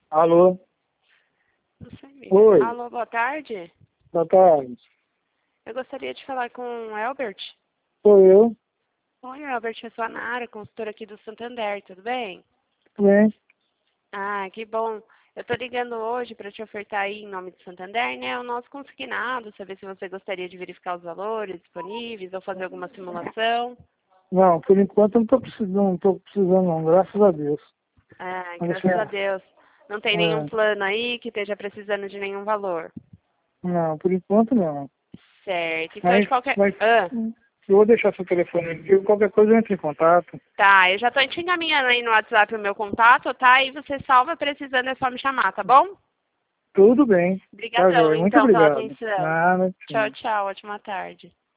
Alô? Não sei Oi, mesmo. Alô, boa tarde. boa tarde. Eu gostaria de falar com o Elbert. Sou eu. Oi, Elbert, eu sou a Nara, consultora aqui do Santander, tudo bem? Bem, Ah, que bom. Eu tô ligando hoje para te ofertar aí, em nome do Santander, né, o nosso consignado, saber se você gostaria de verificar os valores disponíveis ou fazer alguma simulação. não, por enquanto eu não tô precisando não, graças a Deus. Ah, Mas, graças a assim, Deus. Não tem nenhum plano aí que esteja precisando de nenhum valor. não, por enquanto não. Certo. Então, de Mas, qualquer... mas Ah. eu vou deixar seu telefone aqui, qualquer coisa eu entro em contato. Tá, eu já tô te encaminhando aí no WhatsApp o meu contato, tá? E você salva precisando, é só me chamar, tá bom? Tudo bem, tá Obrigadão, jóia. Muito então, pela obrigado. atenção. Nada, Tchau, sim. tchau. Ótima tarde.